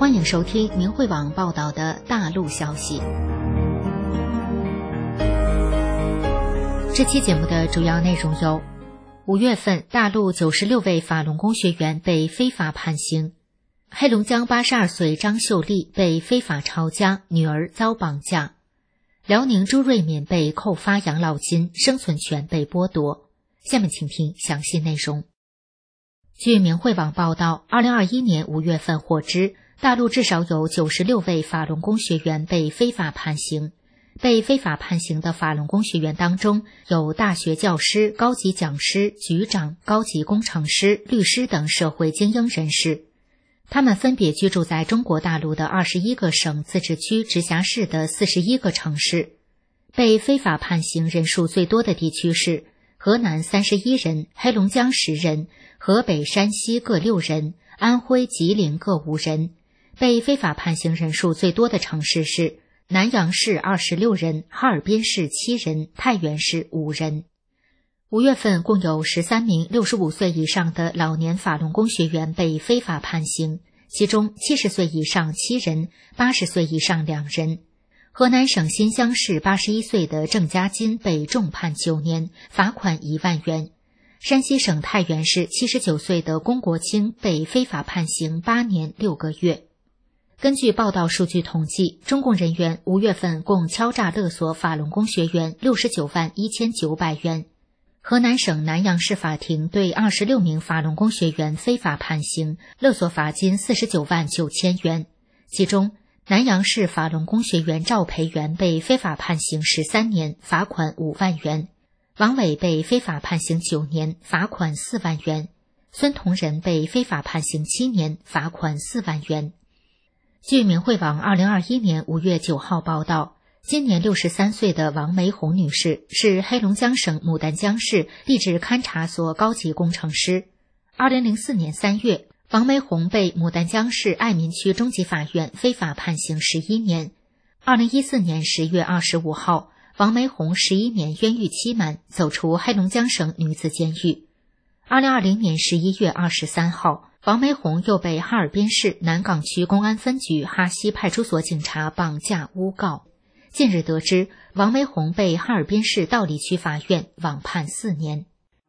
欢迎收听明慧网报道的大陆消息。这期节目的主要内容有：5月份，大陆96位法轮功学员被非法判刑；黑龙江82岁张秀丽被非法抄家，女儿遭绑架；辽宁朱瑞敏被扣发养老金，生存权被剥夺。下面请听详细内容。据明慧网报道，2021年5月份获知，大陆至少有96位法轮功学员被非法判刑。被非法判刑的法轮功学员当中，有大学教师、高级讲师、局长、高级工程师、律师等社会精英人士。他们分别居住在中国大陆的21个省、自治区、直辖市的41个城市。被非法判刑人数最多的地区是河南31人，黑龙江10人，河北、山西各6人，安徽、吉林各5人。被非法判刑人数最多的城市是南阳市26人，哈尔滨市7人，太原市5人。5月份共有13名65岁以上的老年法轮功学员被非法判刑，其中70岁以上7人，80岁以上2人。河南省新乡市81岁的郑家金被重判9年，罚款1万元。山西省太原市79岁的龚国清被非法判刑8年6个月。根据报道数据统计，中共人员5月份共敲诈勒索法轮功学员69万1900元。河南省南阳市法庭对26名法轮功学员非法判刑，勒索罚金49万9000元。其中，南阳市法轮功学员赵培元被非法判刑13年，罚款5万元；王伟被非法判刑9年，罚款4万元；孙同仁被非法判刑7年，罚款4万元。据明慧网2021年5月9号报道，今年63岁的王梅红女士是黑龙江省牡丹江市地质勘察所高级工程师。2004年3月，王梅红被牡丹江市爱民区中级法院非法判刑11年。2014年10月25号，王梅红11年冤狱期满，走出黑龙江省女子监狱。2020年11月23号，王梅红又被哈尔滨市南岗区公安分局哈西派出所警察绑架诬告。近日得知，王梅红被哈尔滨市道里区法院网判4年。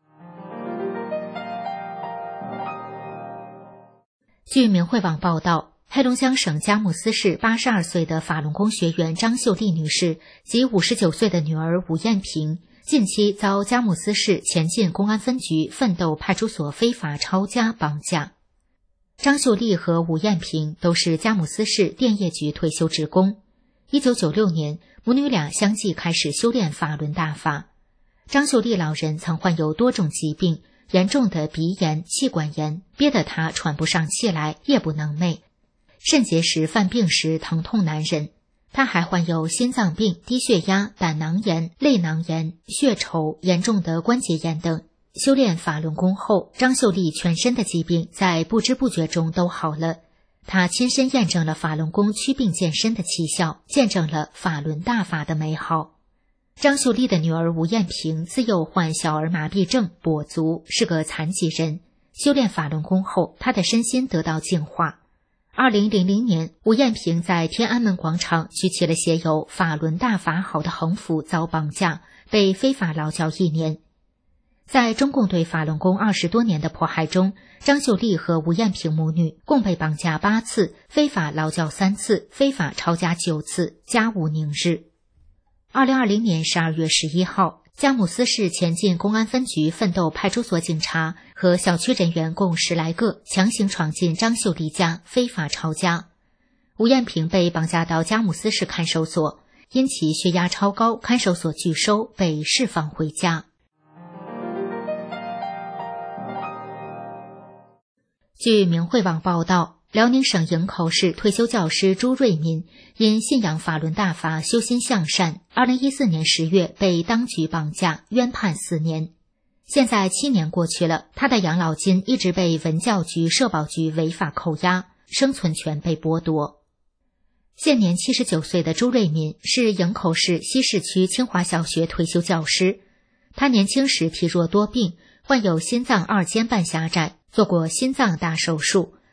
据明慧网报道，黑龙江省佳木斯市82岁的法轮功学员张秀丽女士及59岁的女儿武艳萍近期遭佳木斯市前进公安分局奋斗派出所非法抄家绑架。张秀丽和武艳萍都是佳木斯市电业局退休职工。1996年，母女俩相继开始修炼法轮大法。张秀丽老人曾患有多种疾病，严重的鼻炎、气管炎，憋得她喘不上气来，夜不能寐；肾结石犯病时疼痛难忍。她还患有心脏病、低血压、胆囊炎、泪囊炎、血稠、严重的关节炎等。修炼法轮功后，张秀丽全身的疾病在不知不觉中都好了。她亲身验证了法轮功祛病健身的奇效，见证了法轮大法的美好。张秀丽的女儿吴艳萍自幼患小儿麻痹症、跛足，是个残疾人。修炼法轮功后，她的身心得到净化。2000年，吴艳萍在天安门广场举起了写有法轮大法好的横幅，遭绑架，被非法劳教1年。在中共对法轮功20多年的迫害中，张秀丽和吴艳萍母女共被绑架8次，非法劳教3次，非法抄家9次，家无宁日。2020年12月11号，佳木斯市前进公安分局奋斗派出所警察和小区人员共10来个强行闯进张秀丽家，非法抄家。吴艳萍被绑架到佳木斯市看守所，因其血压超高，看守所拒收，被释放回家。据明慧网报道，辽宁省营口市退休教师朱瑞民因信仰法轮大法、修心向善，2014年10月被当局绑架，冤判4年。现在7年过去了，他的养老金一直被文教局、社保局违法扣押，生存权被剥夺。现年79岁的朱瑞民是营口市西市区清华小学退休教师。他年轻时体弱多病，患有心脏2间半狭窄，做过心脏大手术，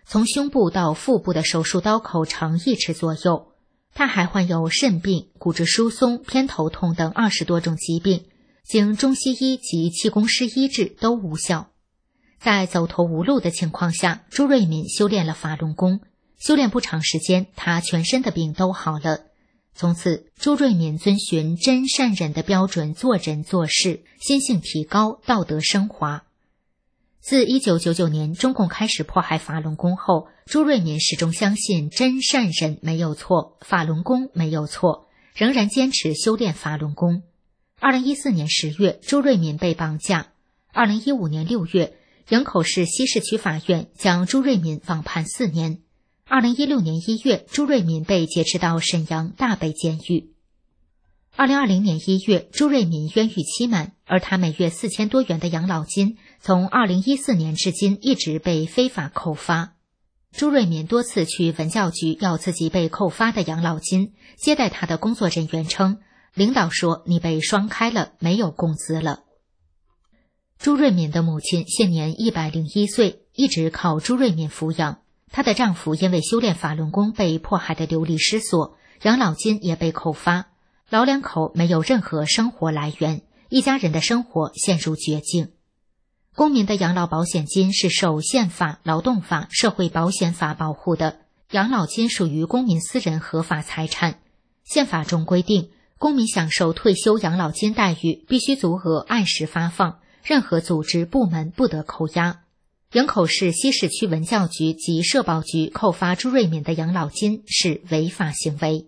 从胸部到腹部的手术刀口长1尺左右。他还患有肾病、骨质疏松、偏头痛等20多种疾病，经中西医及气功师医治都无效。在走投无路的情况下，朱瑞敏修炼了法轮功。修炼不长时间，他全身的病都好了。从此，朱瑞敏遵循真善忍的标准做人做事，心性提高，道德升华。自1999年中共开始迫害法轮功后，朱瑞敏始终相信真善忍没有错，法轮功没有错，仍然坚持修炼法轮功。2014年10月，朱瑞敏被绑架。2015年6月，营口市西市区法院将朱瑞敏网判4年。2016年1月，朱瑞敏被劫持到沈阳大北监狱。2020年1月，朱瑞敏冤狱期满，而他每月4000多元的养老金，从2014年至今一直被非法扣发。朱瑞敏多次去文教局要自己被扣发的养老金，接待他的工作人员称，领导说你被双开了，没有工资了。朱瑞敏的母亲现年101岁，一直靠朱瑞敏抚养。她的丈夫因为修炼法轮功被迫害得流离失所，养老金也被扣发，老两口没有任何生活来源，一家人的生活陷入绝境。公民的养老保险金是受宪法、劳动法、社会保险法保护的，养老金属于公民私人合法财产。宪法中规定，公民享受退休养老金待遇必须足额按时发放，任何组织部门不得扣押。营口市西市区文教局及社保局扣发朱瑞敏的养老金是违法行为。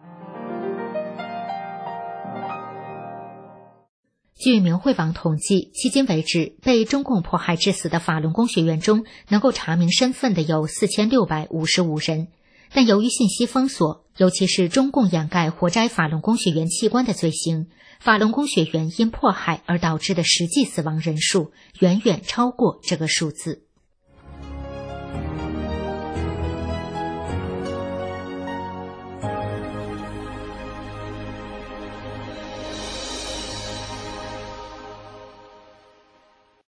据明慧网统计，迄今为止被中共迫害致死的法轮功学员中，能够查明身份的有4655人，但由于信息封锁，尤其是中共掩盖活摘法轮功学员器官的罪行，法轮功学员因迫害而导致的实际死亡人数远远超过这个数字。